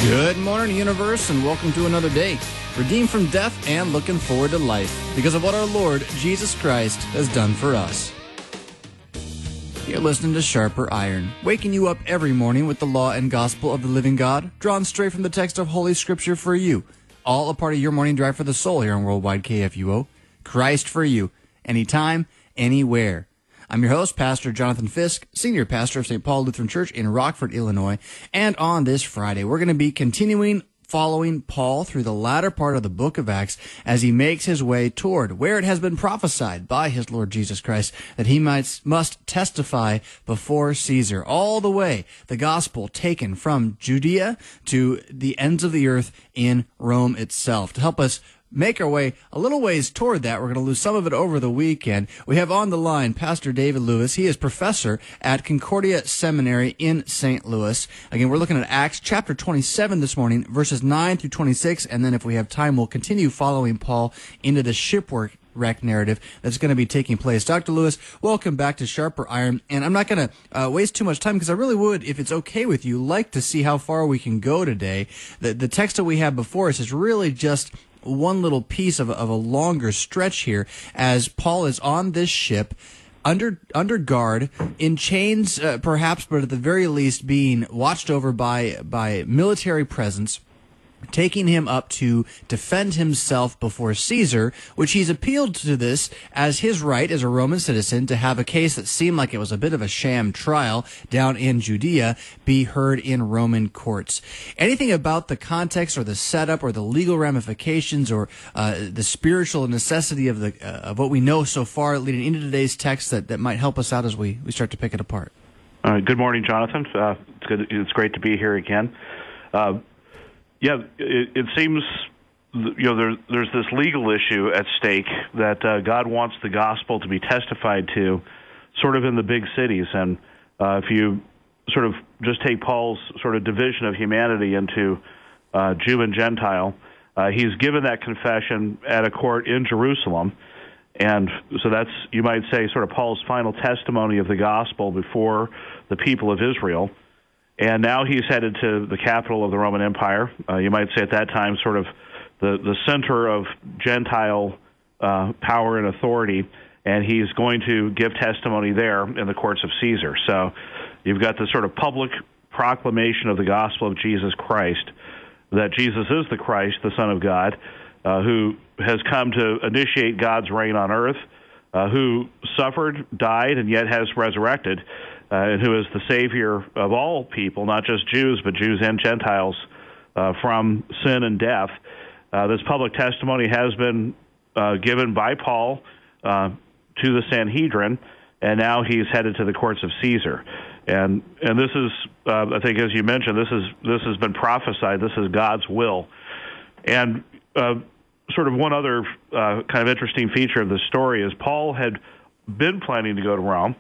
Good morning, universe, and welcome to another day, redeemed from death and looking forward to life because of what our Lord Jesus Christ has done for us. You're listening to Sharper Iron, waking you up every morning with the law and gospel of the living God, drawn straight from the text of Holy Scripture for you. All a part of your morning drive for the soul here on Worldwide KFUO. Christ for you, anytime, anywhere. I'm your host, Pastor Jonathan Fisk, Senior Pastor of St. Paul Lutheran Church in Rockford, Illinois. And on this Friday, we're going to be continuing following Paul through the latter part of the book of Acts as he makes his way toward where it has been prophesied by his Lord Jesus Christ that he must testify before Caesar. All the way, the gospel taken from Judea to the ends of the earth in Rome itself. To help us make our way a little ways toward that, we're going to lose some of it over the weekend. We have on the line Pastor David Lewis. He is professor at Concordia Seminary in St. Louis. Again, we're looking at Acts chapter 27 this morning, verses 9 through 26, and then if we have time, we'll continue following Paul into the shipwreck narrative that's going to be taking place. Dr. Lewis, welcome back to Sharper Iron, and I'm not going to waste too much time because I really would, if it's okay with you, like to see how far we can go today. The text that we have before us is really just one little piece of a longer stretch here as Paul is on this ship under guard, in chains perhaps, but at the very least being watched over by military presence, taking him up to defend himself before Caesar, which he's appealed to this as his right as a Roman citizen to have a case that seemed like it was a bit of a sham trial down in Judea be heard in Roman courts. Anything about the context or the setup or the legal ramifications or the spiritual necessity of what we know so far leading into today's text that might help us out as we start to pick it apart? Good morning, Jonathan. It's great to be here again. Yeah, it seems, there's this legal issue at stake that God wants the gospel to be testified to sort of in the big cities. And if you sort of just take Paul's sort of division of humanity into Jew and Gentile, he's given that confession at a court in Jerusalem. And so that's, you might say, sort of Paul's final testimony of the gospel before the people of Israel. And now he's headed to the capital of the Roman Empire. You might say at that time sort of the center of Gentile power and authority, and he's going to give testimony there in the courts of Caesar. So you've got this sort of public proclamation of the gospel of Jesus Christ, that Jesus is the Christ, the Son of God, who has come to initiate God's reign on earth, who suffered, died, and yet has resurrected, and who is the Savior of all people, not just Jews, but Jews and Gentiles, from sin and death. This public testimony has been given by Paul to the Sanhedrin, and now he's headed to the courts of Caesar. And this is, I think, as you mentioned, this has been prophesied. This is God's will. And sort of one other kind of interesting feature of this story is Paul had been planning to go to Rome.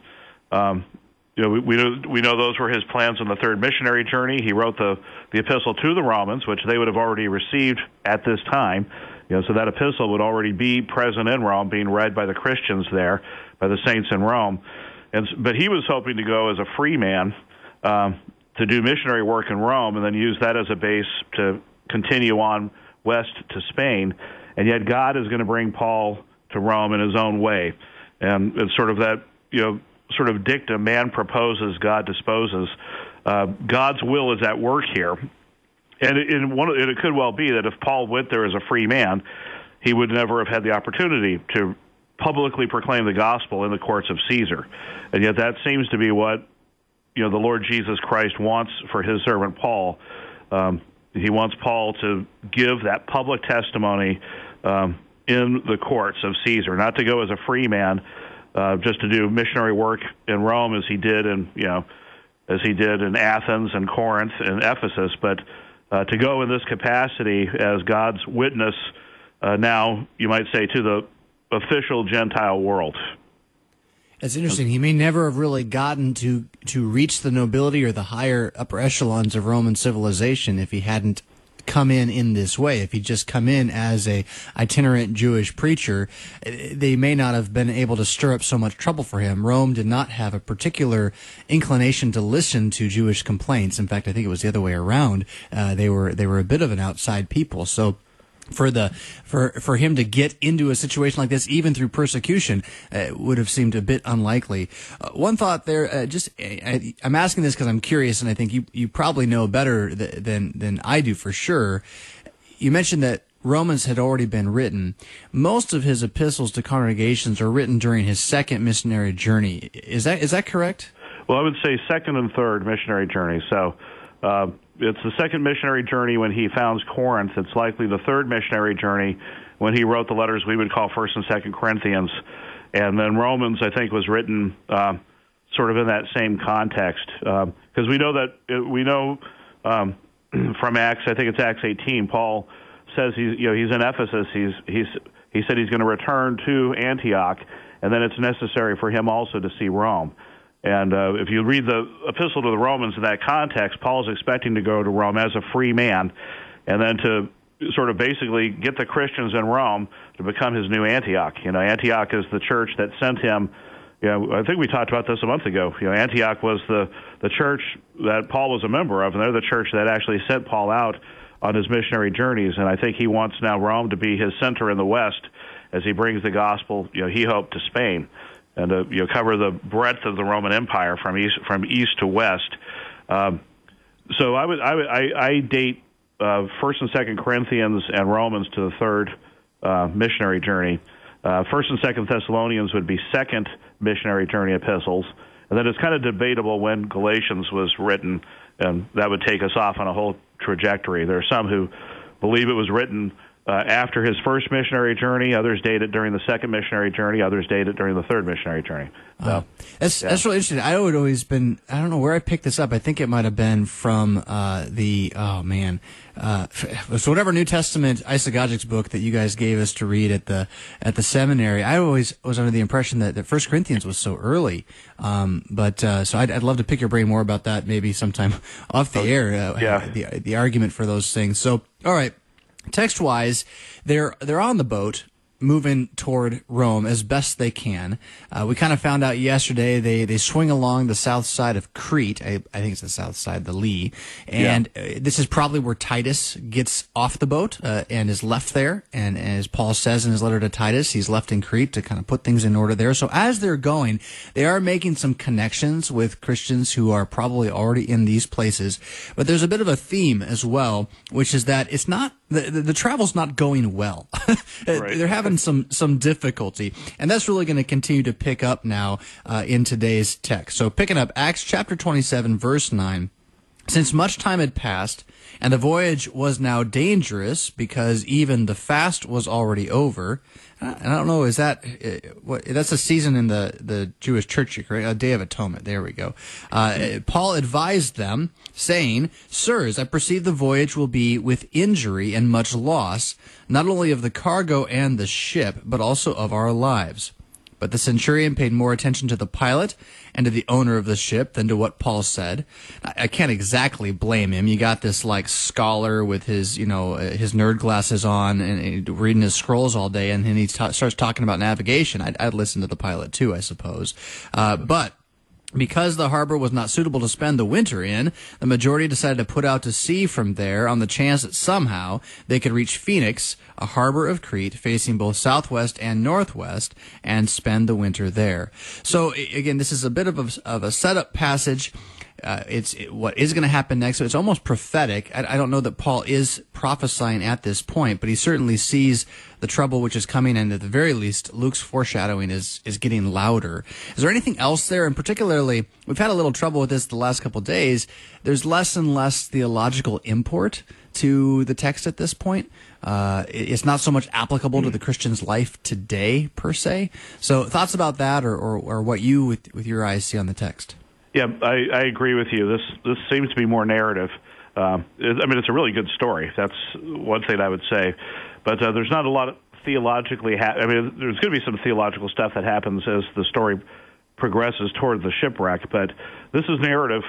We know those were his plans on the third missionary journey. He wrote the epistle to the Romans, which they would have already received at this time. So that epistle would already be present in Rome, being read by the Christians there, by the saints in Rome. But he was hoping to go as a free man to do missionary work in Rome, and then use that as a base to continue on west to Spain. And yet God is going to bring Paul to Rome in his own way, and it's sort of that sort of dictum, man proposes, God disposes. God's will is at work here. And it could well be that if Paul went there as a free man, he would never have had the opportunity to publicly proclaim the gospel in the courts of Caesar. And yet that seems to be what the Lord Jesus Christ wants for his servant Paul. He wants Paul to give that public testimony in the courts of Caesar, not to go as a free man, just to do missionary work in Rome as he did in Athens and Corinth and Ephesus, but to go in this capacity as God's witness now, you might say, to the official Gentile world. It's interesting. He may never have really gotten to reach the nobility or the higher upper echelons of Roman civilization if he hadn't come in this way. If he'd just come in as a itinerant Jewish preacher, they may not have been able to stir up so much trouble for him. Rome did not have a particular inclination to listen to Jewish complaints. In fact, I think it was the other way around. They were a bit of an outside people. So for him to get into a situation like this, even through persecution, would have seemed a bit unlikely. One thought there, I'm asking this because I'm curious, and I think you probably know better than I do for sure. You mentioned that Romans had already been written. Most of his epistles to congregations are written during his second missionary journey. Is that correct? Well, I would say second and third missionary journey. So it's the second missionary journey when he founds Corinth. It's likely the third missionary journey when he wrote the letters we would call 1st and 2nd Corinthians. And then Romans, I think, was written sort of in that same context. Because we know from Acts, I think it's Acts 18, Paul says he's in Ephesus. He said he's going to return to Antioch, and then it's necessary for him also to see Rome. And if you read the epistle to the Romans in that context, Paul's expecting to go to Rome as a free man, and then to sort of basically get the Christians in Rome to become his new Antioch. Antioch is the church that sent him. I think we talked about this a month ago. Antioch was the church that Paul was a member of, and they're the church that actually sent Paul out on his missionary journeys. And I think he wants now Rome to be his center in the West as he brings the gospel, he hoped, to Spain, and to cover the breadth of the Roman Empire from east to west. So I date 1st and 2nd Corinthians and Romans to the third missionary journey. 1st and 2nd Thessalonians would be second missionary journey epistles, and then it's kind of debatable when Galatians was written, and that would take us off on a whole trajectory. There are some who believe it was written after his first missionary journey. Others date it during the second missionary journey. Others date it during the third missionary journey. So, that's really interesting. I would always been, I don't know where I picked this up. I think it might have been from so whatever New Testament eisegesis book that you guys gave us to read at the seminary. I always was under the impression that 1 Corinthians was so early. So I'd love to pick your brain more about that maybe sometime off the air. The argument for those things. So, all right. Text-wise, they're on the boat, moving toward Rome as best they can. We kind of found out yesterday they swing along the south side of Crete. I think it's the south side, the lee. And this is probably where Titus gets off the boat and is left there. And as Paul says in his letter to Titus, he's left in Crete to kind of put things in order there. So as they're going, they are making some connections with Christians who are probably already in these places. But there's a bit of a theme as well, which is that it's not the travel's not going well. Right. They're having some difficulty, and that's really going to continue to pick up now in today's text. So picking up Acts chapter 27, verse 9. Since much time had passed, and the voyage was now dangerous because even the fast was already over. And I don't know, is that that's a season in the Jewish church, right? A Day of Atonement. There we go. Paul advised them, saying, "Sirs, I perceive the voyage will be with injury and much loss, not only of the cargo and the ship, but also of our lives." But the centurion paid more attention to the pilot and to the owner of the ship than to what Paul said. I can't exactly blame him. You got this scholar with his his nerd glasses on and reading his scrolls all day, and then he starts talking about navigation. I'd listen to the pilot too, I suppose. But because the harbor was not suitable to spend the winter in, the majority decided to put out to sea from there on the chance that somehow they could reach Phoenix, a harbor of Crete facing both southwest and northwest, and spend the winter there. So again, this is a bit of a setup passage. It's what is going to happen next. So it's almost prophetic. I don't know that Paul is prophesying at this point, but he certainly sees the trouble which is coming, and at the very least, Luke's foreshadowing is getting louder. Is there anything else there? And particularly, we've had a little trouble with this the last couple of days. There's less and less theological import to the text at this point. It's not so much applicable to the Christian's life today, per se. So thoughts about that, or what you, with your eyes, see on the text? Yeah, I agree with you. This seems to be more narrative. It's a really good story. That's one thing I would say. But there's not a lot of theologically... there's going to be some theological stuff that happens as the story progresses toward the shipwreck. But this is narrative.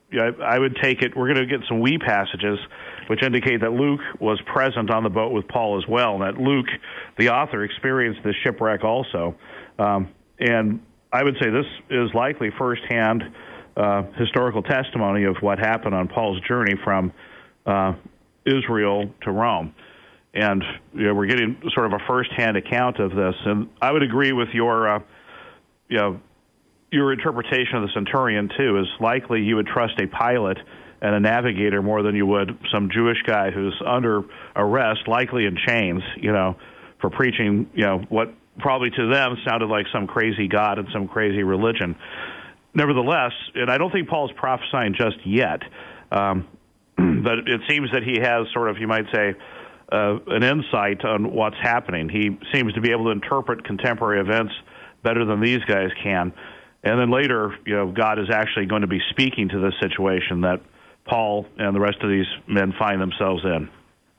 I would take it. We're going to get some we passages which indicate that Luke was present on the boat with Paul as well, and that Luke, the author, experienced this shipwreck also. And I would say this is likely firsthand historical testimony of what happened on Paul's journey from Israel to Rome. And we're getting sort of a firsthand account of this. And I would agree with your interpretation of the centurion, too, is likely you would trust a pilot and a navigator more than you would some Jewish guy who's under arrest, likely in chains, for preaching, what probably to them sounded like some crazy God and some crazy religion. Nevertheless, and I don't think Paul's prophesying just yet, but it seems that he has sort of, you might say, an insight on what's happening. He seems to be able to interpret contemporary events better than these guys can. And then later, God is actually going to be speaking to this situation that Paul and the rest of these men find themselves in.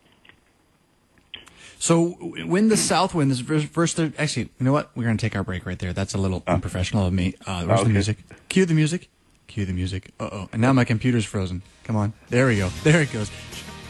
So when the south wind is first, actually, you know what? We're going to take our break right there. That's a little unprofessional of me. Where's the music? Cue the music. Cue the music. Uh-oh. And now my computer's frozen. Come on. There we go. There it goes.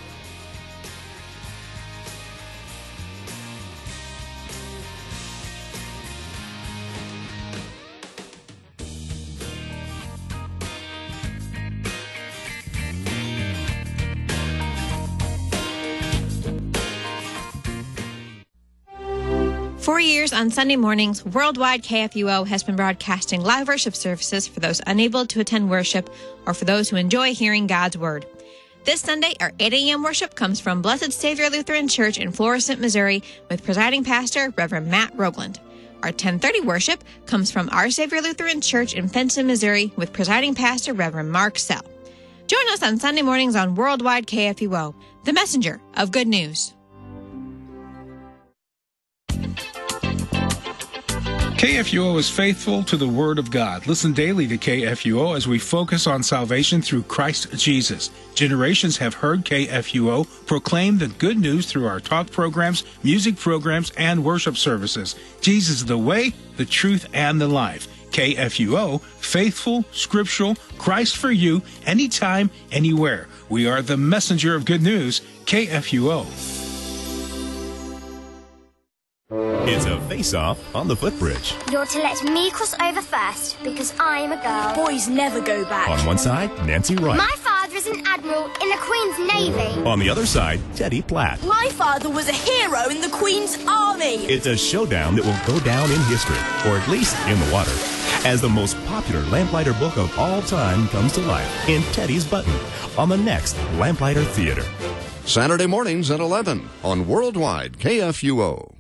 For years on Sunday mornings, Worldwide KFUO has been broadcasting live worship services for those unable to attend worship or for those who enjoy hearing God's Word. This Sunday, our 8 a.m. worship comes from Blessed Savior Lutheran Church in Florissant, Missouri, with presiding pastor Reverend Matt Rogland. Our 10:30 worship comes from Our Savior Lutheran Church in Fenton, Missouri, with presiding pastor Reverend Mark Sell. Join us on Sunday mornings on Worldwide KFUO, the messenger of good news. KFUO is faithful to the Word of God. Listen daily to KFUO as we focus on salvation through Christ Jesus. Generations have heard KFUO proclaim the good news through our talk programs, music programs, and worship services. Jesus is the way, the truth, and the life. KFUO, faithful, scriptural, Christ for you, anytime, anywhere. We are the messenger of good news, KFUO. It's a face-off on the footbridge. You're to let me cross over first, because I'm a girl. Boys never go back. On one side, Nancy Wright. My father is an admiral in the Queen's Navy. On the other side, Teddy Platt. My father was a hero in the Queen's Army. It's a showdown that will go down in history, or at least in the water, as the most popular Lamplighter book of all time comes to life in Teddy's Button on the next Lamplighter Theater. Saturday mornings at 11 on Worldwide KFUO.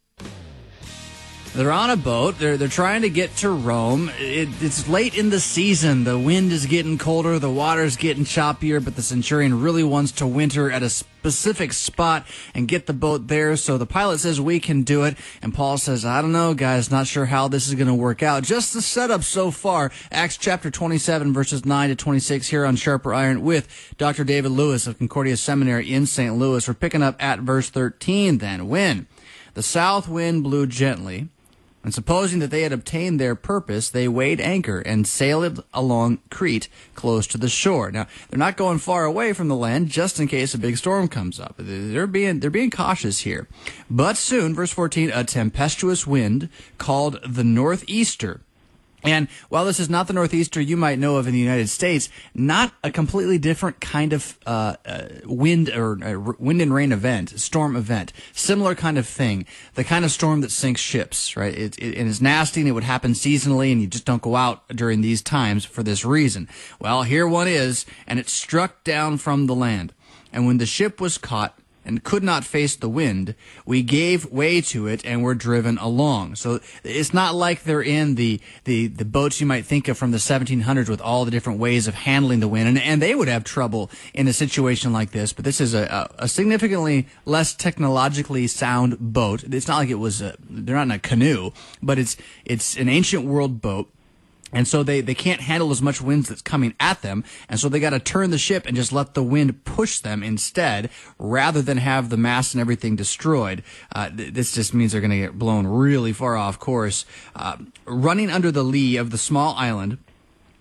They're on a boat. They're trying to get to Rome. It's late in the season. The wind is getting colder. The water's getting choppier, but the centurion really wants to winter at a specific spot and get the boat there. So the pilot says, we can do it. And Paul says, I don't know, guys. Not sure how this is going to work out. Just the setup so far. Acts chapter 27, verses 9 to 26 here on Sharper Iron with Dr. David Lewis of Concordia Seminary in St. Louis. We're picking up at verse 13 then. When the south wind blew gently, and supposing that they had obtained their purpose, they weighed anchor and sailed along Crete close to the shore. Now, they're not going far away from the land just in case a big storm comes up. They're being cautious here. But soon, verse 14, a tempestuous wind called the northeaster. And while this is not the northeaster you might know of in the United States, not a completely different kind of wind or wind and rain event, storm event, similar kind of thing, the kind of storm that sinks ships, right? It is nasty and it would happen seasonally, and you just don't go out during these times for this reason. Well, here one is, and it struck down from the land. And when the ship was caught and could not face the wind, we gave way to it and were driven along. So it's not like they're in the boats you might think of from the 1700s with all the different ways of handling the wind, and they would have trouble in a situation like this. But this is a significantly less technologically sound boat. It's not like it was they're not in a canoe, but it's an ancient world boat. And so they can't handle as much wind that's coming at them, and so they got to turn the ship and just let the wind push them instead, rather than have the mast and everything destroyed. This just means they're going to get blown really far off course. Running under the lee of the small island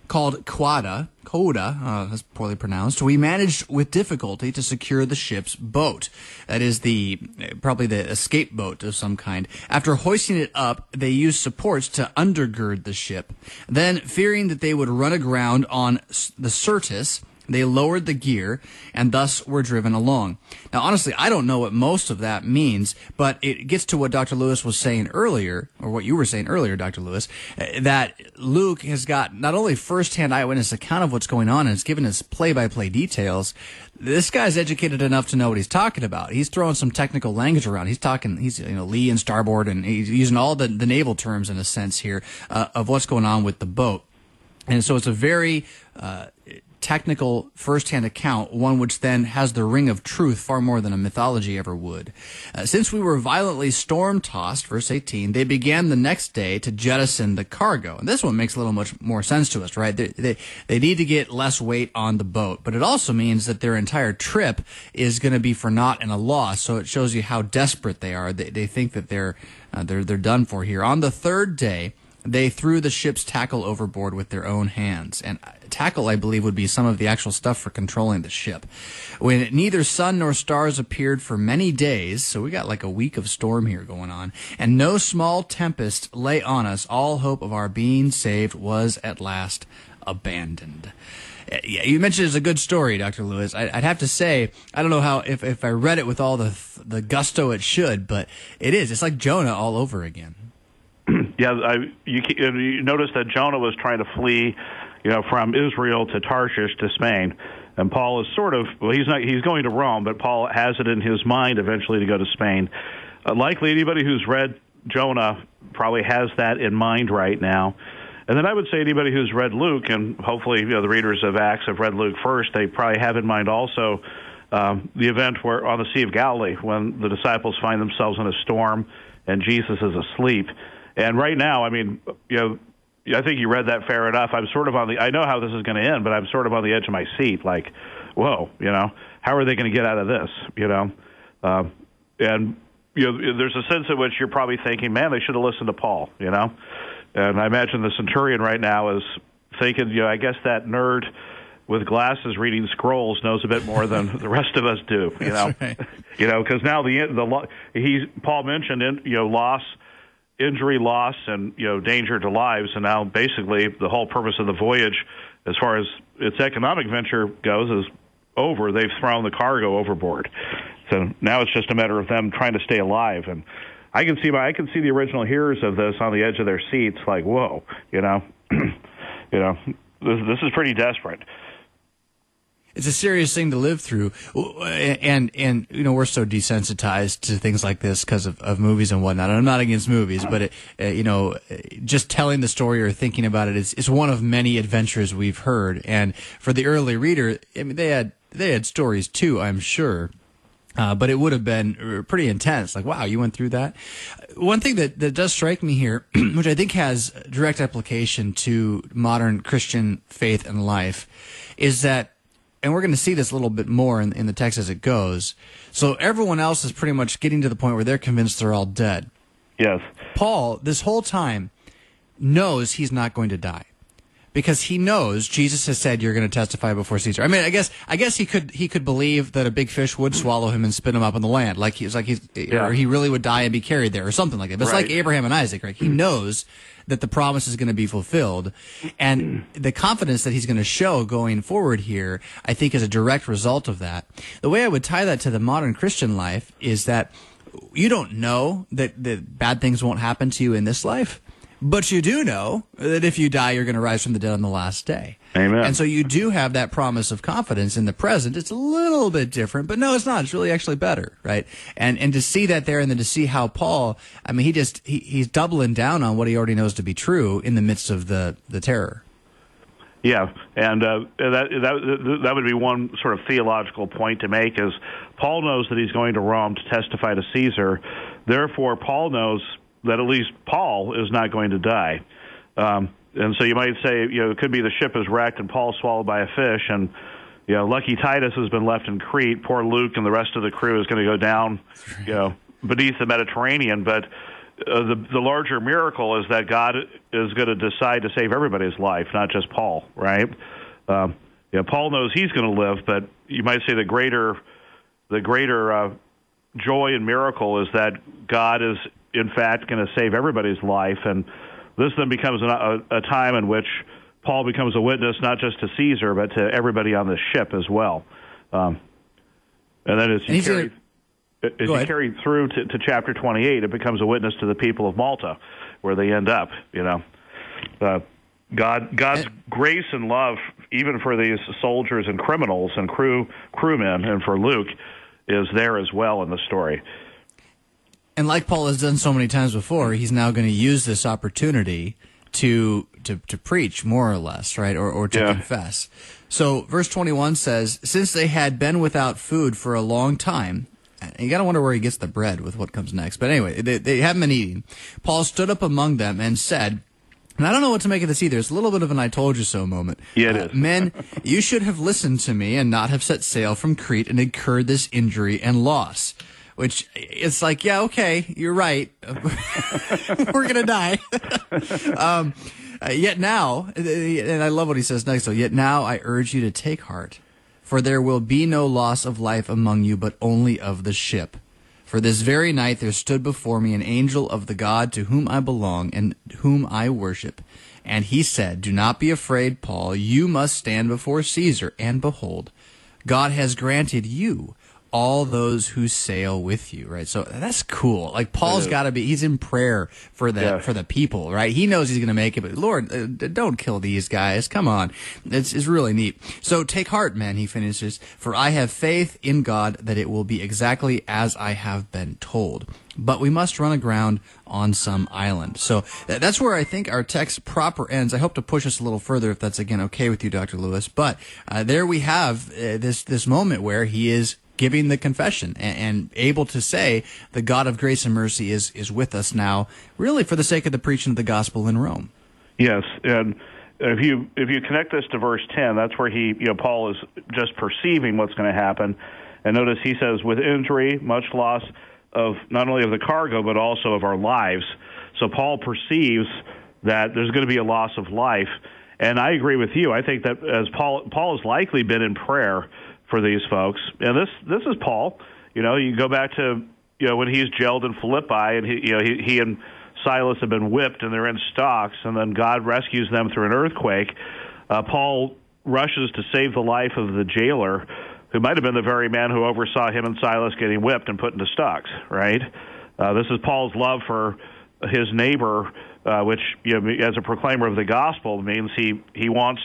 called Coda, that's poorly pronounced, we managed with difficulty to secure the ship's boat. That is probably the escape boat of some kind. After hoisting it up, they used supports to undergird the ship. Then, fearing that they would run aground on the Syrtis, they lowered the gear and thus were driven along. Now, honestly, I don't know what most of that means, but it gets to what Dr. Lewis was saying earlier, or what you were saying earlier, Dr. Lewis, that Luke has got not only first-hand eyewitness account of what's going on and has given us play-by-play details. This guy's educated enough to know what he's talking about. He's throwing some technical language around. He's lee and starboard, and he's using all the naval terms in a sense here of what's going on with the boat. And so it's a very technical first-hand account, one which then has the ring of truth far more than a mythology ever would. Since we were violently storm-tossed, verse 18, they began the next day to jettison the cargo. And this one makes a little much more sense to us, right? They need to get less weight on the boat, but it also means that their entire trip is going to be for naught and a loss, so it shows you how desperate they are. They think that they're done for here. On the third day, they threw the ship's tackle overboard with their own hands. And tackle, I believe, would be some of the actual stuff for controlling the ship. When neither sun nor stars appeared for many days, so we got like a week of storm here going on, and no small tempest lay on us, all hope of our being saved was at last abandoned. Yeah, you mentioned it's a good story, Dr. Lewis. I'd have to say, I don't know how if I read it with all the gusto it should, but it is. It's like Jonah all over again. Yeah, you notice that Jonah was trying to flee, from Israel to Tarshish to Spain, and Paul is he's going to Rome, but Paul has it in his mind eventually to go to Spain. Likely anybody who's read Jonah probably has that in mind right now. And then I would say anybody who's read Luke, and hopefully the readers of Acts have read Luke first, they probably have in mind also the event where on the Sea of Galilee when the disciples find themselves in a storm and Jesus is asleep. And right now, I think you read that fair enough. I'm sort of I know how this is going to end, but I'm sort of on the edge of my seat, like, whoa, how are they going to get out of this, and, there's a sense in which you're probably thinking, man, they should have listened to Paul, And I imagine the centurion right now is thinking, I guess that nerd with glasses reading scrolls knows a bit more than the rest of us do, Right. Because now Paul mentioned, loss, injury, loss, and danger to lives, and now basically the whole purpose of the voyage, as far as its economic venture goes, is over. They've thrown the cargo overboard, so now it's just a matter of them trying to stay alive. And I can see the original hearers of this on the edge of their seats, like, whoa, this is pretty desperate. It's a serious thing to live through, and we're so desensitized to things like this because of movies and whatnot. And I'm not against movies, but just telling the story or thinking about it is one of many adventures we've heard. And for the early reader, they had stories too, I'm sure. But it would have been pretty intense. Like, wow, you went through that. One thing that does strike me here, which I think has direct application to modern Christian faith and life, is that, and we're going to see this a little bit more in the text as it goes. So everyone else is pretty much getting to the point where they're convinced they're all dead. Yes. Paul, this whole time, knows he's not going to die, because he knows Jesus has said you're going to testify before Caesar. I mean, I guess he could believe that a big fish would swallow him and spit him up on the land, or he really would die and be carried there, or something like that. But it's like Abraham and Isaac, right? He knows that the promise is going to be fulfilled, and the confidence that he's going to show going forward here, I think, is a direct result of that. The way I would tie that to the modern Christian life is that you don't know that bad things won't happen to you in this life, but you do know that if you die, you're going to rise from the dead on the last day. Amen. And so you do have that promise of confidence in the present. It's a little bit different, but no, it's not. It's really actually better, right? And to see that there, and then to see how Paul, I mean, he's doubling down on what he already knows to be true in the midst of the terror. Yeah, and that would be one sort of theological point to make, is Paul knows that he's going to Rome to testify to Caesar. Therefore, Paul knows that at least Paul is not going to die. And so you might say, it could be the ship is wrecked and Paul's swallowed by a fish, and lucky Titus has been left in Crete. Poor Luke and the rest of the crew is going to go down, beneath the Mediterranean. But the larger miracle is that God is going to decide to save everybody's life, not just Paul, right? Paul knows he's going to live, but you might say the greater joy and miracle is that God is, in fact, going to save everybody's life. And this then becomes a time in which Paul becomes a witness not just to Caesar, but to everybody on the ship as well. And then as you carry through to chapter 28, it becomes a witness to the people of Malta, where they end up, God's grace and love, even for these soldiers and criminals and crewmen, and for Luke, is there as well in the story. And like Paul has done so many times before, he's now going to use this opportunity to preach, more or less, right, or to confess. So verse 21 says, since they had been without food for a long time, and you got to wonder where he gets the bread with what comes next. But anyway, they haven't been eating. Paul stood up among them and said, and I don't know what to make of this either. It's a little bit of an I told you so moment. Yeah, it is. Men, you should have listened to me and not have set sail from Crete and incurred this injury and loss. Which, it's like, yeah, okay, you're right. We're going to die. Yet now, and I love what he says next, so yet now I urge you to take heart, for there will be no loss of life among you, but only of the ship. For this very night there stood before me an angel of the God to whom I belong and whom I worship. And he said, do not be afraid, Paul. You must stand before Caesar. And behold, God has granted you all those who sail with you, right? So that's cool. Like Paul's got to be, he's in prayer for the people, right? He knows he's going to make it, but Lord, don't kill these guys. Come on. It's really neat. So take heart, man, he finishes, for I have faith in God that it will be exactly as I have been told. But we must run aground on some island. So that's where I think our text proper ends. I hope to push us a little further if that's, again, okay with you, Dr. Lewis. But there we have this moment where he is giving the confession and able to say the God of grace and mercy is with us now, really for the sake of the preaching of the gospel in Rome. Yes, and if you connect this to verse 10, that's where Paul is just perceiving what's going to happen. And notice he says, with injury, much loss of not only of the cargo, but also of our lives. So Paul perceives that there's going to be a loss of life. And I agree with you. I think that as Paul has likely been in prayer for these folks. And this is Paul. You go back to when he's jailed in Philippi, and he and Silas have been whipped and they're in stocks, and then God rescues them through an earthquake. Paul rushes to save the life of the jailer, who might have been the very man who oversaw him and Silas getting whipped and put into stocks. Right? This is Paul's love for his neighbor, which as a proclaimer of the gospel means he wants,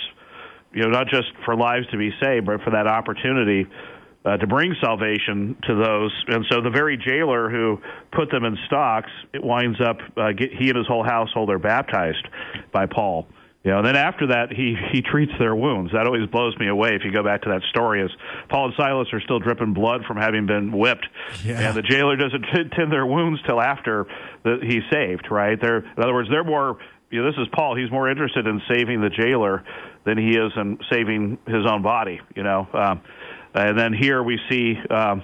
not just for lives to be saved, but for that opportunity to bring salvation to those. And so the very jailer who put them in stocks, it winds up, he and his whole household are baptized by Paul. And then after that, he treats their wounds. That always blows me away if you go back to that story, as Paul and Silas are still dripping blood from having been whipped. Yeah. And the jailer doesn't tend their wounds till after he's saved, right? In other words, they're more, this is Paul, he's more interested in saving the jailer than he is in saving his own body, and then here we see,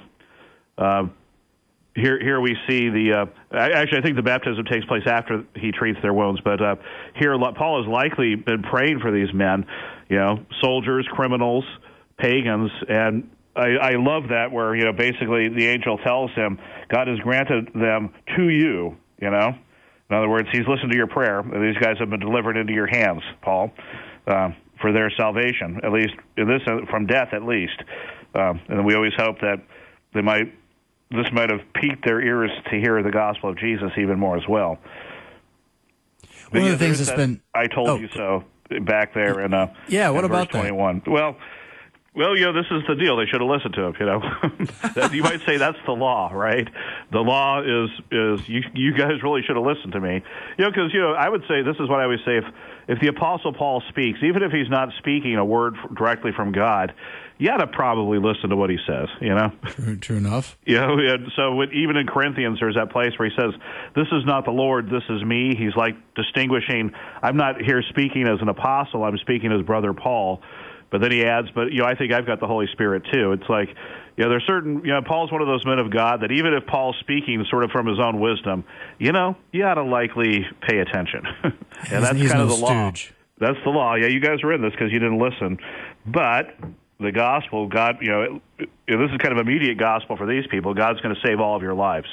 here we see the. Actually, I think the baptism takes place after he treats their wounds. But here, Paul has likely been praying for these men, soldiers, criminals, pagans, and I love that where basically the angel tells him God has granted them to you. In other words, he's listened to your prayer. And these guys have been delivered into your hands, Paul. For their salvation, at least in this, from death, at least. And we always hope that this might have piqued their ears to hear the gospel of Jesus even more as well. One of the things that's been, I told you so back there in what in about verse 21. That? Well, this is the deal. They should have listened to him. You might say that's the law, right? The law is you guys really should have listened to me. Because I would say, this is what I always say, if the Apostle Paul speaks, even if he's not speaking a word directly from God, you ought to probably listen to what he says, True enough. So even in Corinthians, there's that place where he says, this is not the Lord, this is me. He's like distinguishing, I'm not here speaking as an apostle, I'm speaking as brother Paul. But then he adds, but I think I've got the Holy Spirit too. It's like, there's certain, Paul's one of those men of God that even if Paul's speaking sort of from his own wisdom, you ought to likely pay attention. And that's kind of the law. That's the law. Yeah, you guys are in this because you didn't listen. But the gospel, God, this is kind of immediate gospel for these people. God's going to save all of your lives,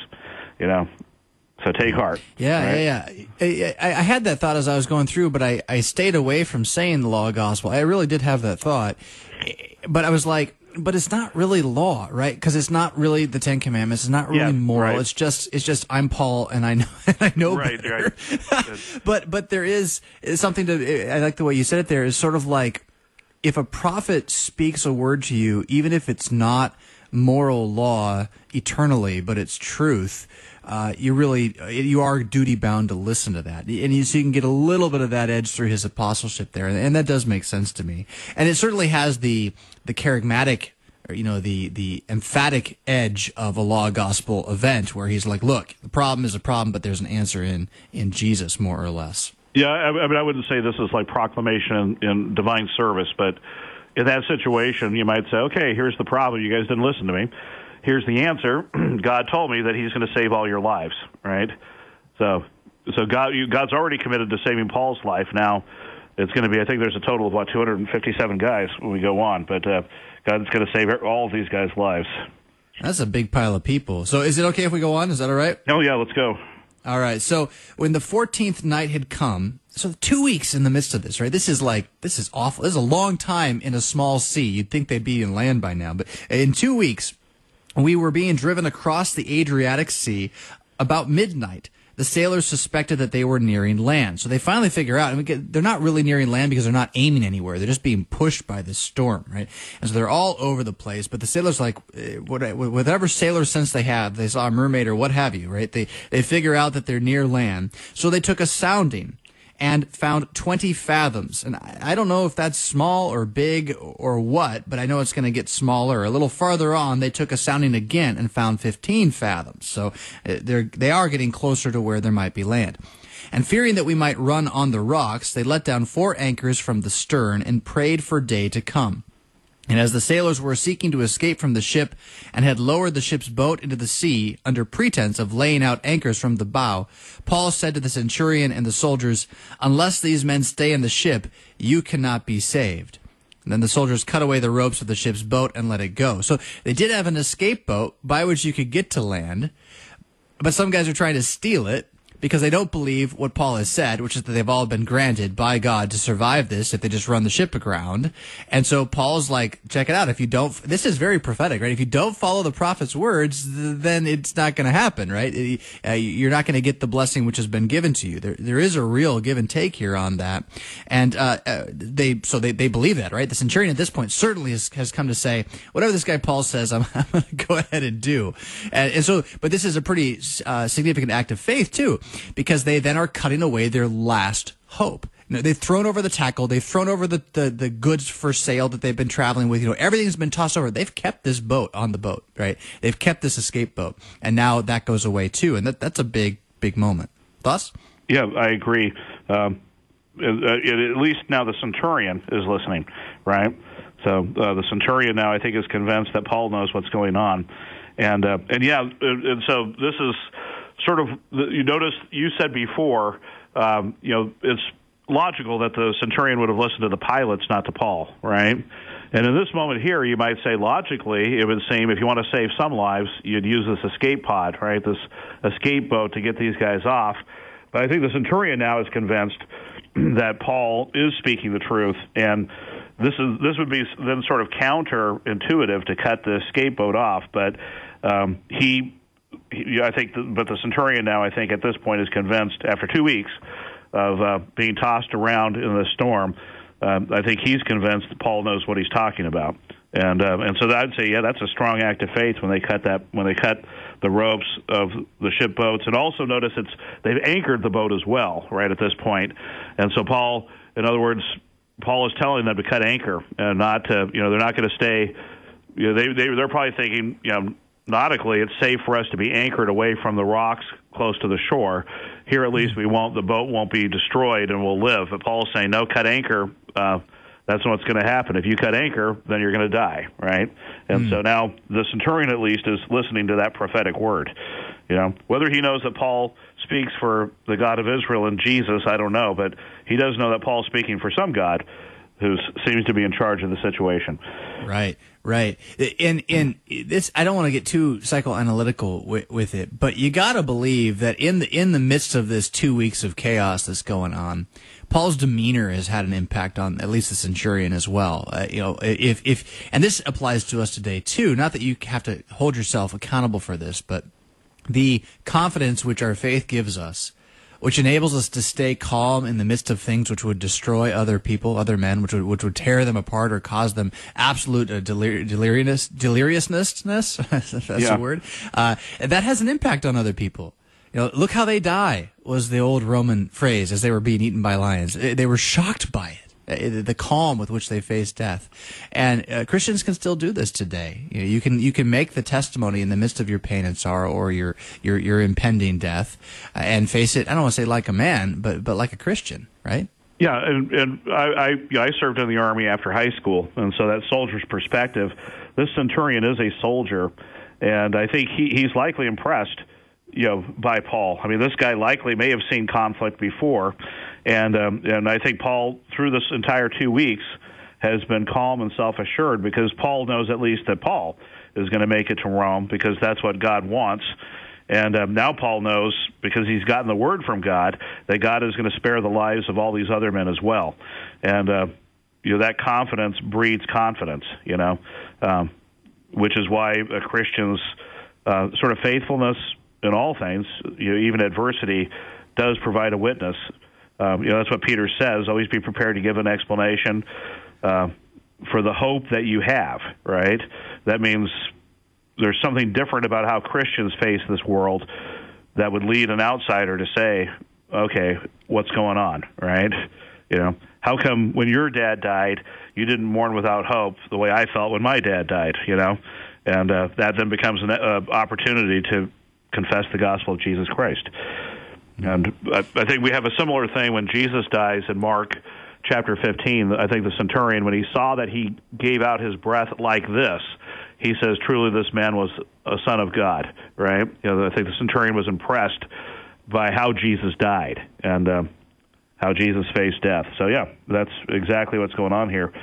So take heart. Yeah, right? yeah. I had that thought as I was going through, but I stayed away from saying the law gospel. I really did have that thought. But I was like, but it's not really law, right? Because it's not really the Ten Commandments. It's not really moral. Right. It's just I'm Paul and I know right, better. Right. but there is something to. I like the way you said it. There is sort of like if a prophet speaks a word to you, even if it's not moral law eternally, but it's truth. You are duty bound to listen to that, and so you can get a little bit of that edge through his apostleship there, and that does make sense to me. And it certainly has the charismatic, or, the emphatic edge of a law gospel event where he's like, look, the problem is a problem, but there's an answer in Jesus, more or less. Yeah, I mean, I wouldn't say this is like proclamation in divine service, but in that situation, you might say, okay, here's the problem. You guys didn't listen to me. Here's the answer. God told me that he's going to save all your lives, right? So God's already committed to saving Paul's life. Now, it's going to be, I think there's a total of, 257 guys when we go on, but God's going to save all of these guys' lives. That's a big pile of people. So is it okay if we go on? Is that all right? Oh, yeah, let's go. All right. So when the 14th night had come, so 2 weeks in the midst of this, right? This is awful. This is a long time in a small sea. You'd think they'd be in land by now. But in 2 weeks, we were being driven across the Adriatic Sea. About midnight, the sailors suspected that they were nearing land. So they finally figure out, they're not really nearing land because they're not aiming anywhere. They're just being pushed by this storm, right? And so they're all over the place. But the sailors, whatever sailor sense they have, they saw a mermaid or what have you, right? They figure out that they're near land. So they took a sounding and found 20 fathoms. And I don't know if that's small or big or what, but I know it's going to get smaller. A little farther on, they took a sounding again and found 15 fathoms. So they are getting closer to where there might be land. And fearing that we might run on the rocks, they let down 4 anchors from the stern and prayed for day to come. And as the sailors were seeking to escape from the ship and had lowered the ship's boat into the sea under pretense of laying out anchors from the bow, Paul said to the centurion and the soldiers, "Unless these men stay in the ship, you cannot be saved." And then the soldiers cut away the ropes of the ship's boat and let it go. So they did have an escape boat by which you could get to land, but some guys are trying to steal it because they don't believe what Paul has said, which is that they've all been granted by God to survive this if they just run the ship aground. And so Paul's like, check it out. If you don't, this is very prophetic, right? If you don't follow the prophet's words, then it's not going to happen, right? You're not going to get the blessing which has been given to you. There is a real give and take here on that. And they believe that, right? The centurion at this point certainly has come to say, whatever this guy Paul says, I'm going to go ahead and do. And so, but this is a pretty significant act of faith too, because they then are cutting away their last hope. They've thrown over the tackle. They've thrown over the goods for sale that they've been traveling with. Everything's been tossed over. They've kept this boat on the boat, right? They've kept this escape boat, and now that goes away too. And that's a big, big moment. Thoughts? Yeah, I agree. At least now the centurion is listening, right? So the centurion now, I think, is convinced that Paul knows what's going on, and so this is sort of, you notice, you said before, it's logical that the centurion would have listened to the pilots, not to Paul, right? And in this moment here, you might say, logically, it would seem if you want to save some lives, you'd use this escape pod, right, this escape boat to get these guys off. But I think the centurion now is convinced that Paul is speaking the truth, and this would be then sort of counterintuitive to cut the escape boat off, but but the centurion now, I think, at this point is convinced, after 2 weeks of being tossed around in the storm, I think he's convinced that Paul knows what he's talking about, and so I'd say, that's a strong act of faith when they cut the ropes of the ship boats, and also notice they've anchored the boat as well, right at this point, and so Paul, in other words, Paul is telling them to cut anchor and not to, they're not going to stay. They're probably thinking, nautically, it's safe for us to be anchored away from the rocks close to the shore. Here, at least, the boat won't be destroyed and we'll live. But Paul's saying, no, cut anchor. That's what's going to happen. If you cut anchor, then you're going to die, right? And so now the centurion at least is listening to that prophetic word. Whether he knows that Paul speaks for the God of Israel and Jesus, I don't know, but he does know that Paul's speaking for some God who seems to be in charge of the situation. Right. In this, I don't want to get too psychoanalytical with it, but you got to believe that in the midst of this 2 weeks of chaos that's going on, Paul's demeanor has had an impact on at least the centurion as well. If and this applies to us today too. Not that you have to hold yourself accountable for this, but the confidence which our faith gives us, which enables us to stay calm in the midst of things which would destroy other people, other men, which would tear them apart or cause them absolute deliriousness. That's the word. That has an impact on other people. Look how they die was the old Roman phrase as they were being eaten by lions. They were shocked by it, the calm with which they face death. And Christians can still do this today. You can make the testimony in the midst of your pain and sorrow or your impending death and face it. I don't want to say like a man, but like a Christian, right? Yeah, and I served in the Army after high school, and so that soldier's perspective, this centurion is a soldier, and I think he's likely impressed by Paul. I mean, this guy likely may have seen conflict before, and I think Paul, through this entire 2 weeks, has been calm and self-assured because Paul knows at least that Paul is going to make it to Rome because that's what God wants. And now Paul knows, because he's gotten the word from God, that God is going to spare the lives of all these other men as well. And that confidence breeds confidence, which is why a Christian's sort of faithfulness in all things, even adversity, does provide a witness. That's what Peter says. Always be prepared to give an explanation for the hope that you have, right? That means there's something different about how Christians face this world that would lead an outsider to say, okay, what's going on, right? How come when your dad died, you didn't mourn without hope the way I felt when my dad died, And that then becomes an opportunity to confess the gospel of Jesus Christ. And I think we have a similar thing when Jesus dies in Mark chapter 15. I think the centurion, when he saw that he gave out his breath like this, he says, truly this man was a son of God, right? I think the centurion was impressed by how Jesus died and how Jesus faced death. So, yeah, that's exactly what's going on here.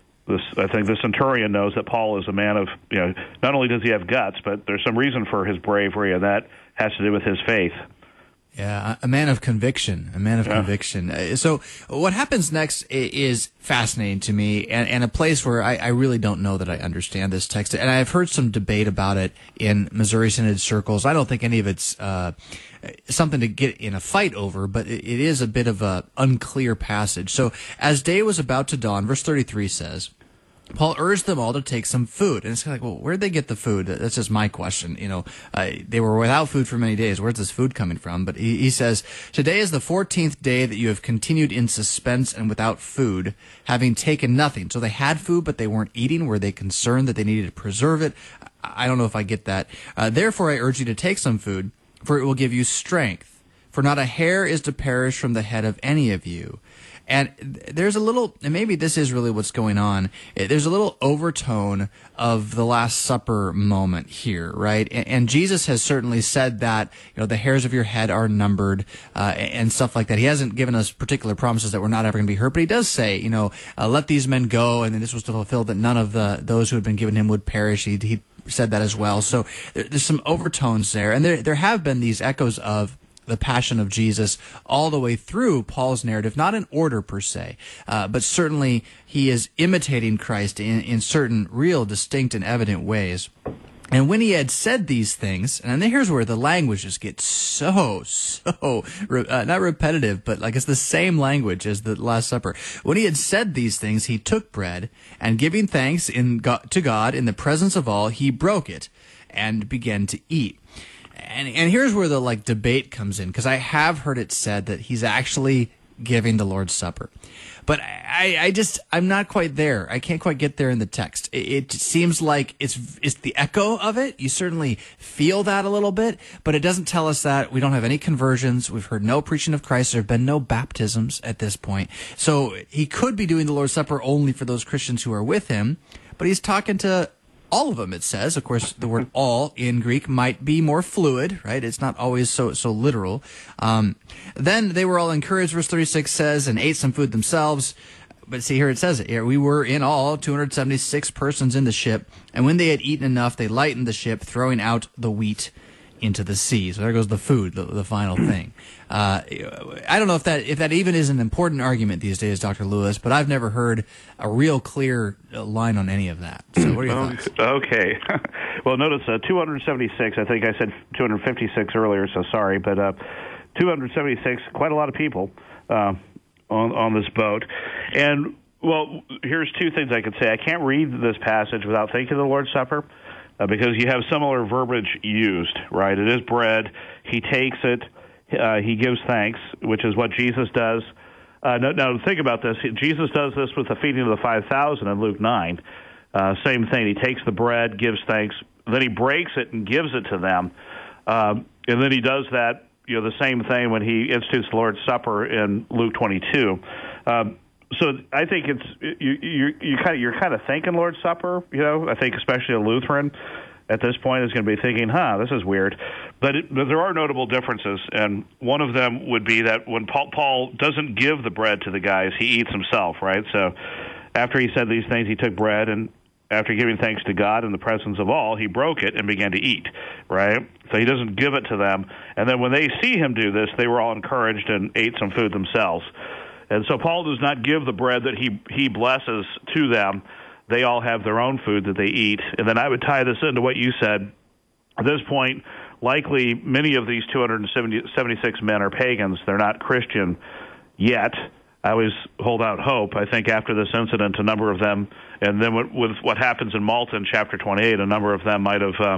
I think the centurion knows that Paul is a man of, not only does he have guts, but there's some reason for his bravery, and that has to do with his faith. Yeah, a man of conviction, conviction. So what happens next is fascinating to me and a place where I really don't know that I understand this text. And I've heard some debate about it in Missouri Synod circles. I don't think any of it's something to get in a fight over, but it is a bit of a unclear passage. So as day was about to dawn, verse 33 says, Paul urged them all to take some food. And it's kind of like, well, where'd they get the food? That's just my question. They were without food for many days. Where's this food coming from? But he says, today is the 14th day that you have continued in suspense and without food, having taken nothing. So they had food, but they weren't eating. Were they concerned that they needed to preserve it? I don't know if I get that. Therefore, I urge you to take some food, for it will give you strength. For not a hair is to perish from the head of any of you. And there's a little, and maybe this is really what's going on, there's a little overtone of the Last Supper moment here, right? And Jesus has certainly said that, the hairs of your head are numbered, and stuff like that. He hasn't given us particular promises that we're not ever going to be hurt, but he does say, let these men go, and then this was to fulfill that none of those who had been given him would perish. He said that as well. So there's some overtones there, and there have been these echoes of the passion of Jesus all the way through Paul's narrative, not in order per se, but certainly he is imitating Christ in certain real, distinct, and evident ways. And when he had said these things, and here's where the language just gets so not repetitive, but like it's the same language as the Last Supper. When he had said these things, he took bread, and giving thanks to God in the presence of all, he broke it and began to eat. And here's where the debate comes in, because I have heard it said that he's actually giving the Lord's Supper. But I'm not quite there. I can't quite get there in the text. It seems like it's the echo of it. You certainly feel that a little bit, but it doesn't tell us that. We don't have any conversions. We've heard no preaching of Christ. There have been no baptisms at this point. So he could be doing the Lord's Supper only for those Christians who are with him, but he's talking to all of them, it says. Of course, the word all in Greek might be more fluid, right? It's not always so literal. Then they were all encouraged, verse 36 says, and ate some food themselves. But see, here it says it. Here, we were in all 276 persons in the ship, and when they had eaten enough, they lightened the ship, throwing out the wheat into the sea. So there goes the food, the final thing. I don't know if that even is an important argument these days, Dr. Lewis, but I've never heard a real clear line on any of that. So what are your thoughts? Okay. Well, notice 276. I think I said 256 earlier, so sorry, but 276, quite a lot of people on this boat. And, well, here's two things I could say. I can't read this passage without thinking of the Lord's Supper. Because you have similar verbiage used, right? It is bread. He takes it. He gives thanks, which is what Jesus does. Now, think about this. Jesus does this with the feeding of the 5,000 in Luke 9. Same thing. He takes the bread, gives thanks, then he breaks it and gives it to them. And then he does that, the same thing when he institutes the Lord's Supper in Luke 22. So I think you're kind of thinking Lord's Supper. I think especially a Lutheran at this point is going to be thinking, this is weird. But there are notable differences, and one of them would be that when Paul doesn't give the bread to the guys, he eats himself, right? So after he said these things, he took bread, and after giving thanks to God in the presence of all, he broke it and began to eat, right? So he doesn't give it to them. And then when they see him do this, they were all encouraged and ate some food themselves. And so Paul does not give the bread that he blesses to them. They all have their own food that they eat. And then I would tie this into what you said. At this point, likely many of these 276 men are pagans. They're not Christian yet. I always hold out hope. I think after this incident, a number of them, and then with what happens in Malta in chapter 28, a number of them might have,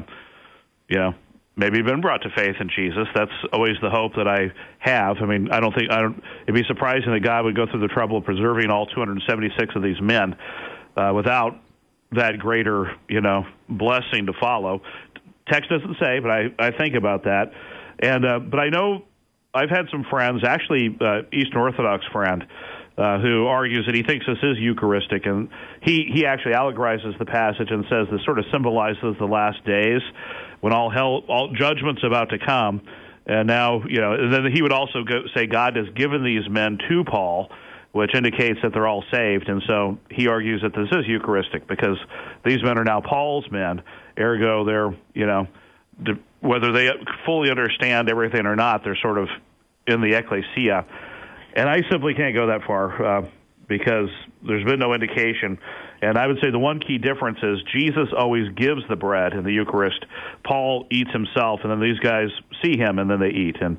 maybe been brought to faith in Jesus. That's always the hope that I have. I mean, it'd be surprising that God would go through the trouble of preserving all 276 of these men without that greater, blessing to follow. Text doesn't say, but I think about that. And but I know I've had some friends, actually Eastern Orthodox friend, who argues that he thinks this is Eucharistic, and he actually allegorizes the passage and says this sort of symbolizes the last days, when all judgment's about to come. And now, and then he would also say God has given these men to Paul, which indicates that they're all saved. And so he argues that this is Eucharistic because these men are now Paul's men. Ergo, they're, whether they fully understand everything or not, they're sort of in the ecclesia. And I simply can't go that far because there's been no indication. And I would say the one key difference is Jesus always gives the bread in the Eucharist. Paul eats himself, and then these guys see him, and then they eat. And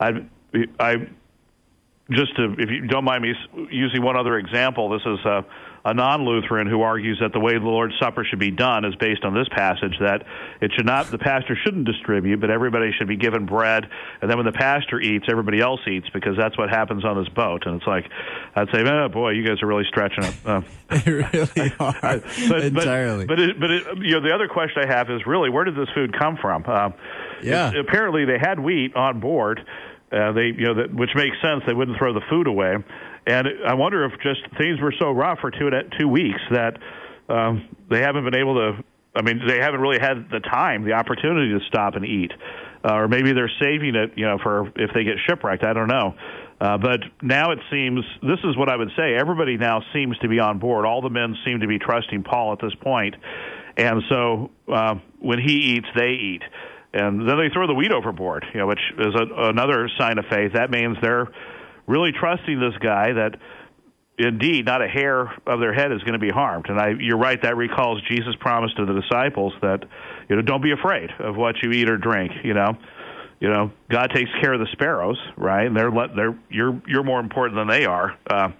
if you don't mind me using one other example, this is a non-Lutheran who argues that the way the Lord's Supper should be done is based on this passage, that the pastor shouldn't distribute, but everybody should be given bread, and then when the pastor eats, everybody else eats, because that's what happens on this boat. And it's like, I'd say, boy, you guys are really stretching it. They really are. Entirely. But the other question I have is, really, where did this food come from? Apparently they had wheat on board, which makes sense. They wouldn't throw the food away. And I wonder if just things were so rough for 2 weeks that they haven't been able to, they haven't really had the opportunity to stop and eat. Or maybe they're saving it, for if they get shipwrecked. I don't know. But now it seems, this is what I would say, everybody now seems to be on board. All the men seem to be trusting Paul at this point. And so when he eats, they eat. And then they throw the wheat overboard, which is another sign of faith. That means they're really trusting this guy that, indeed, not a hair of their head is going to be harmed. And you're right, that recalls Jesus' promise to the disciples that, don't be afraid of what you eat or drink. God takes care of the sparrows, right? And you're more important than they are.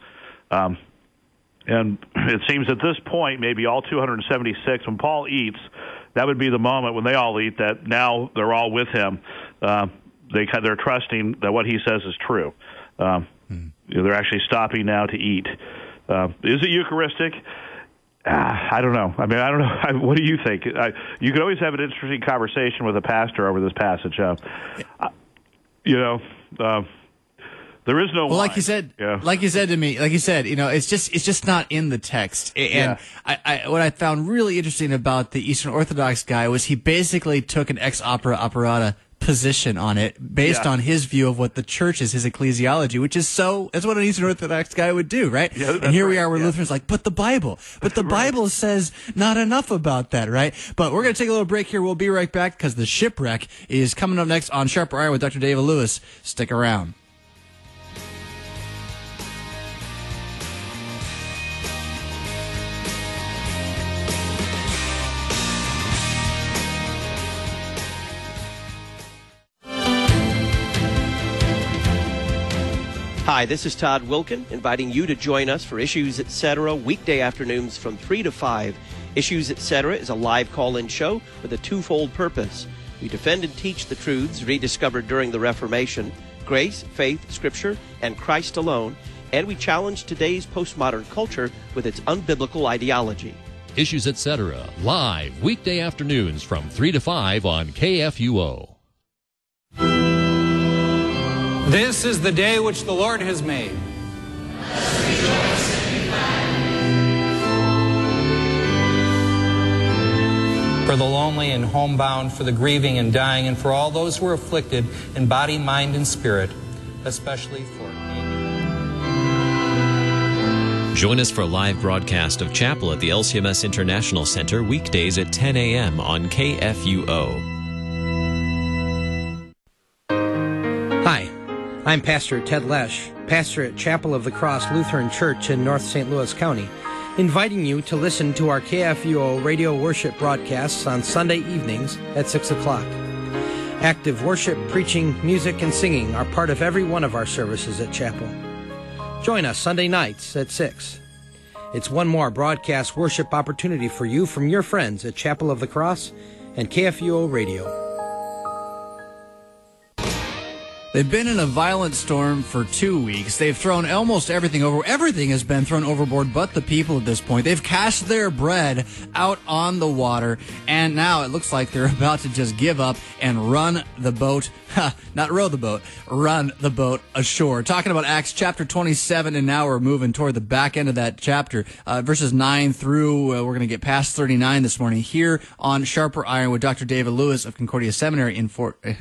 And it seems at this point, maybe all 276, when Paul eats, that would be the moment when they all eat, that now they're all with him. They're trusting that what he says is true. they're actually stopping now to eat. Is it Eucharistic? I don't know. I mean, I don't know. What do you think? You could always have an interesting conversation with a pastor over this passage. There is no. Well, line. like you said to me, it's just not in the text. And what I found really interesting about the Eastern Orthodox guy was he basically took an ex opera operata position on it based on his view of what the church is, his ecclesiology, which is that's what an Eastern Orthodox guy would do, right? Yeah, and here we are where Lutherans like, but the Bible Bible says not enough about that, right? But we're going to take a little break here. We'll be right back because the shipwreck is coming up next on Sharper Iron with Dr. David Lewis. Stick around. Hi, this is Todd Wilkin, inviting you to join us for Issues Etc. weekday afternoons from 3 to 5. Issues Etc. is a live call-in show with a twofold purpose. We defend and teach the truths rediscovered during the Reformation, grace, faith, Scripture, and Christ alone, and we challenge today's postmodern culture with its unbiblical ideology. Issues Etc. live weekday afternoons from 3 to 5 on KFUO. This is the day which the Lord has made. Let's rejoice and be glad. For the lonely and homebound, for the grieving and dying, and for all those who are afflicted in body, mind, and spirit, especially for Join us for a live broadcast of Chapel at the LCMS International Center weekdays at 10 a.m. on KFUO. Hi, I'm Pastor Ted Lesh, pastor at Chapel of the Cross Lutheran Church in North St. Louis County, inviting you to listen to our KFUO radio worship broadcasts on Sunday evenings at 6 o'clock. Active worship, preaching, music, and singing are part of every one of our services at Chapel. Join us Sunday nights at 6. It's one more broadcast worship opportunity for you from your friends at Chapel of the Cross and KFUO Radio. They've been in a violent storm for 2 weeks. They've thrown almost everything over. Everything has been thrown overboard but the people at this point. They've cast their bread out on the water, and now it looks like they're about to just give up and run the boat. Not row the boat, run the boat ashore. Talking about Acts chapter 27, and now we're moving toward the back end of that chapter. Verses 9 through, we're going to get past 39 this morning here on Sharper Iron with Dr. David Lewis of Concordia Seminary in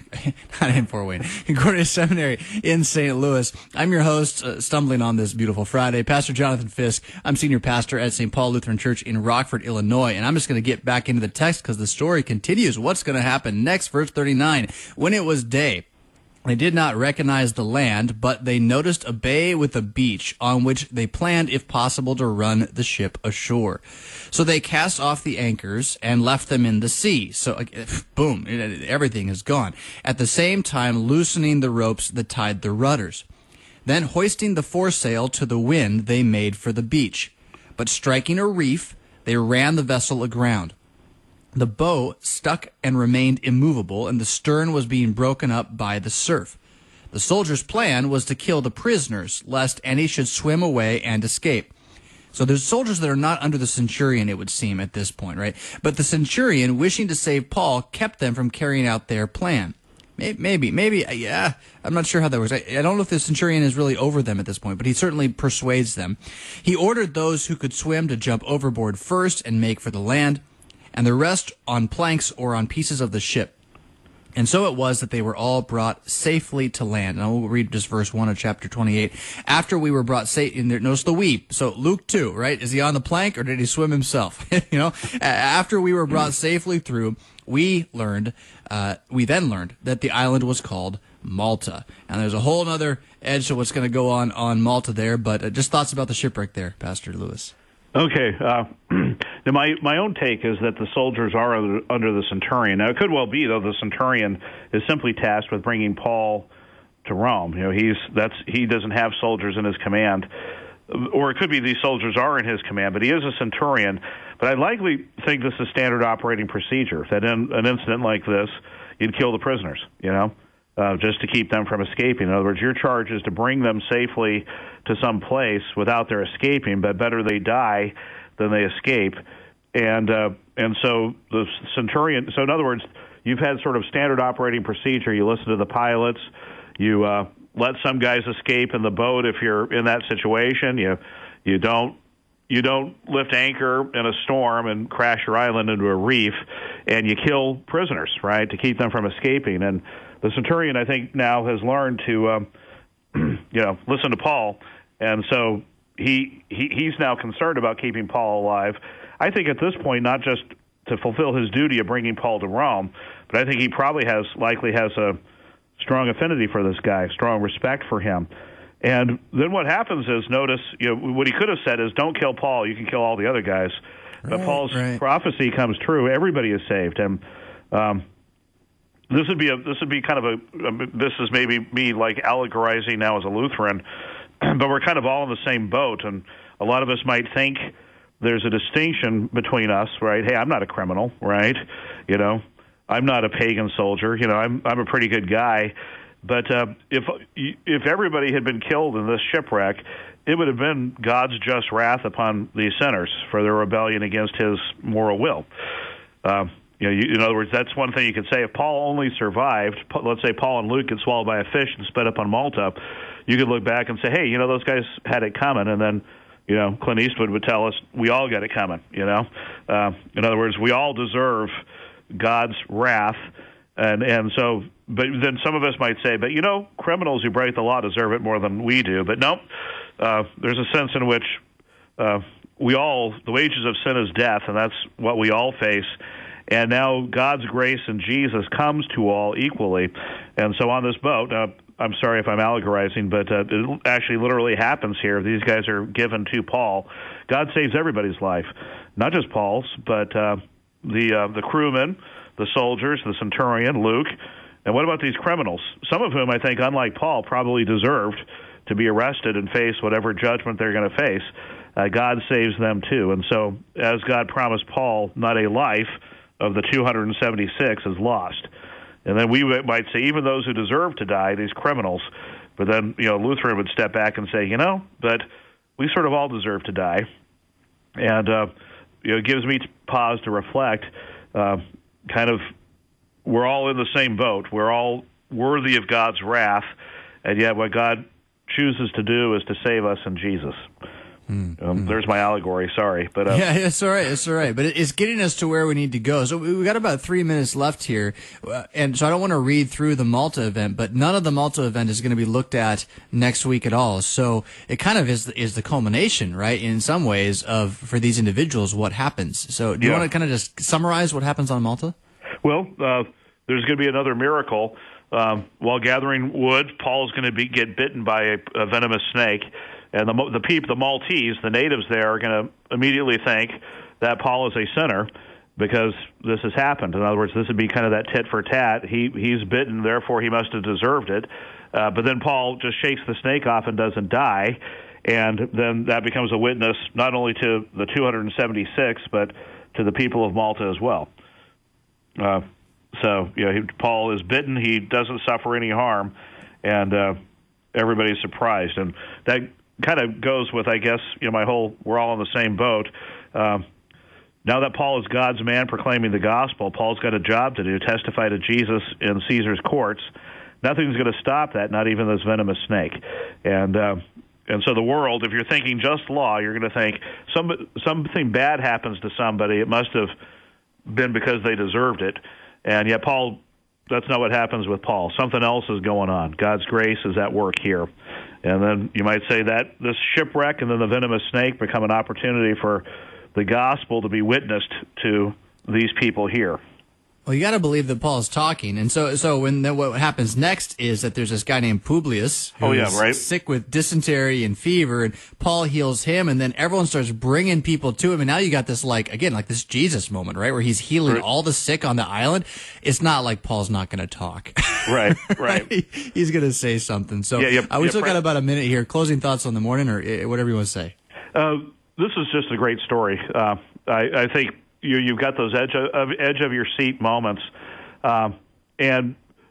Concordia Seminary in St. Louis. I'm your host, stumbling on this beautiful Friday, Pastor Jonathan Fisk. I'm senior pastor at St. Paul Lutheran Church in Rockford, Illinois, and I'm just going to get back into the text because the story continues. What's going to happen next? Verse 39. When it was day, they did not recognize the land, but they noticed a bay with a beach on which they planned, if possible, to run the ship ashore. So they cast off the anchors and left them in the sea. So, boom, everything is gone. At the same time, loosening the ropes that tied the rudders. Then, hoisting the foresail to the wind, they made for the beach. But striking a reef, they ran the vessel aground. The bow stuck and remained immovable, and the stern was being broken up by the surf. The soldiers' plan was to kill the prisoners, lest any should swim away and escape. So there's soldiers that are not under the centurion, it would seem, at this point, right? But the centurion, wishing to save Paul, kept them from carrying out their plan. Maybe, yeah, I'm not sure how that works. I don't know if the centurion is really over them at this point, but he certainly persuades them. He ordered those who could swim to jump overboard first and make for the land, and the rest on planks or on pieces of the ship. And so it was that they were all brought safely to land. And I will read just verse 1 of chapter 28. After we were brought safely, notice the we. So Luke 2, right? Is he on the plank or did he swim himself? After we were brought safely through, we then learned that the island was called Malta. And there's a whole other edge to what's going to go on Malta there, but just thoughts about the shipwreck there, Pastor Lewis. Okay. Now my own take is that the soldiers are under the centurion. Now, it could well be, though, the centurion is simply tasked with bringing Paul to Rome. He doesn't have soldiers in his command. Or it could be these soldiers are in his command, but he is a centurion. But I likely think this is standard operating procedure, that in an incident like this, you'd kill the prisoners, just to keep them from escaping. In other words, your charge is to bring them safely to some place without their escaping, but better they die than they escape. And so the centurion, so in other words, you've had sort of standard operating procedure. You listen to the pilots. You let some guys escape in the boat if you're in that situation. You don't lift anchor in a storm and crash your island into a reef, and you kill prisoners, right, to keep them from escaping. And the centurion, I think, now has learned to, listen to Paul, and so he's now concerned about keeping Paul alive. I think at this point, not just to fulfill his duty of bringing Paul to Rome, but I think he probably likely has a strong affinity for this guy, strong respect for him. And then what happens is, notice, what he could have said is, don't kill Paul, you can kill all the other guys. But Paul's prophecy comes true, everybody is saved. And this is maybe me like allegorizing now as a Lutheran, but we're kind of all in the same boat, and a lot of us might think there's a distinction between us, right? Hey, I'm not a criminal, right? I'm not a pagan soldier. I'm a pretty good guy. But if everybody had been killed in this shipwreck, it would have been God's just wrath upon these sinners for their rebellion against His moral will. In other words, that's one thing you could say. If Paul only survived, let's say Paul and Luke get swallowed by a fish and sped up on Malta, you could look back and say, hey, those guys had it coming, and then Clint Eastwood would tell us we all got it coming. In other words, we all deserve God's wrath, and so. But then some of us might say, but criminals who break the law deserve it more than we do. But nope, there's a sense in which the wages of sin is death, and that's what we all face. And now God's grace in Jesus comes to all equally. And so on this boat, I'm sorry if I'm allegorizing, but it actually literally happens here. These guys are given to Paul. God saves everybody's life, not just Paul's, but the crewmen, the soldiers, the centurion, Luke. And what about these criminals? Some of whom I think, unlike Paul, probably deserved to be arrested and face whatever judgment they're going to face. God saves them too. And so, as God promised Paul, not a life of the 276 is lost. And then we might say, even those who deserve to die, these criminals. But then, Lutheran would step back and say, but we sort of all deserve to die. And, it gives me pause to reflect, we're all in the same boat. We're all worthy of God's wrath, and yet what God chooses to do is to save us in Jesus. There's my allegory. Sorry, but yeah, it's all right. It's all right. But it's getting us to where we need to go. So we got about 3 minutes left here, and so I don't want to read through the Malta event, but none of the Malta event is going to be looked at next week at all. So it kind of is the culmination, right? In some ways, for these individuals, what happens. So do you want to kind of just summarize what happens on Malta? Well, there's going to be another miracle. While gathering wood, Paul's going to get bitten by a venomous snake. And the Maltese, the natives there, are going to immediately think that Paul is a sinner because this has happened. In other words, this would be kind of that tit for tat. He's bitten, therefore he must have deserved it. But then Paul just shakes the snake off and doesn't die. And then that becomes a witness not only to the 276, but to the people of Malta as well. So, Paul is bitten. He doesn't suffer any harm. And everybody's surprised. And that kind of goes with, I guess, we're all in the same boat. Now that Paul is God's man proclaiming the gospel, Paul's got a job to do, testify to Jesus in Caesar's courts. Nothing's going to stop that, not even this venomous snake. And so the world, if you're thinking just law, you're going to think something bad happens to somebody. It must have been because they deserved it. And yet Paul, that's not what happens with Paul. Something else is going on. God's grace is at work here. And then you might say that this shipwreck and then the venomous snake become an opportunity for the gospel to be witnessed to these people here. Well, you got to believe that Paul's talking, and so what happens next is that there's this guy named Publius who's sick with dysentery and fever, and Paul heals him, and then everyone starts bringing people to him, and now you got this like this Jesus moment, right, where he's healing all the sick on the island. It's not like Paul's not going to talk, right? He's going to say something. So we still got about a minute here. Closing thoughts on the morning, or whatever you want to say. This is just a great story. I think. You've got those edge of your seat moments, and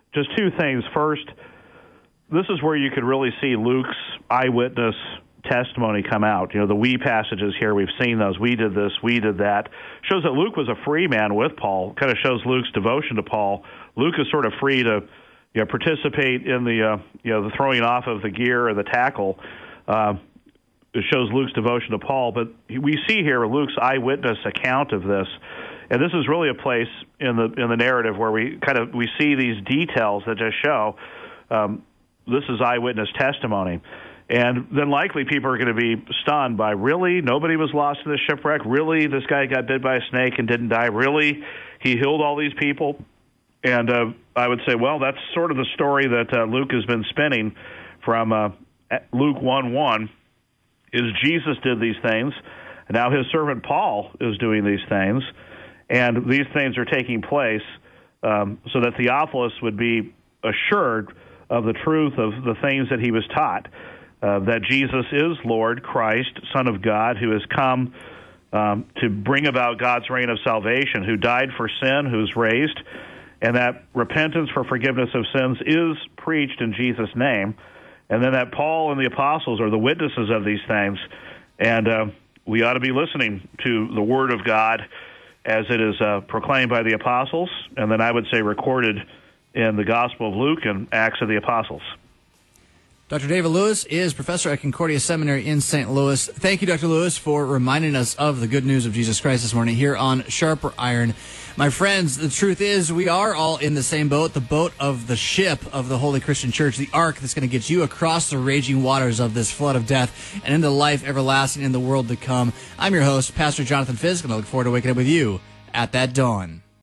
just two things. First, this is where you could really see Luke's eyewitness testimony come out. The we passages here, we've seen those. We did this, we did that. Shows that Luke was a free man with Paul. Kind of shows Luke's devotion to Paul. Luke is sort of free to participate in the throwing off of the gear or the tackle. It shows Luke's devotion to Paul. But we see here Luke's eyewitness account of this. And this is really a place in the narrative where we see these details that just show this is eyewitness testimony. And then likely people are going to be stunned by, really? Nobody was lost in this shipwreck? Really? This guy got bit by a snake and didn't die? Really? He healed all these people? And I would say, well, that's sort of the story that Luke has been spinning from Luke 1:1, is Jesus did these things. And now his servant Paul is doing these things. And these things are taking place so that Theophilus would be assured of the truth of the things that he was taught. That Jesus is Lord, Christ, Son of God, who has come to bring about God's reign of salvation, who died for sin, who's raised, and that repentance for forgiveness of sins is preached in Jesus' name, and then that Paul and the apostles are the witnesses of these things, and we ought to be listening to the Word of God as it is proclaimed by the apostles, and then I would say recorded in the Gospel of Luke and Acts of the Apostles. Dr. David Lewis is professor at Concordia Seminary in St. Louis. Thank you, Dr. Lewis, for reminding us of the good news of Jesus Christ this morning here on Sharper Iron. My friends, the truth is we are all in the same boat, the boat of the ship of the Holy Christian Church, the ark that's going to get you across the raging waters of this flood of death and into life everlasting in the world to come. I'm your host, Pastor Jonathan Fisk, and I look forward to waking up with you at that dawn.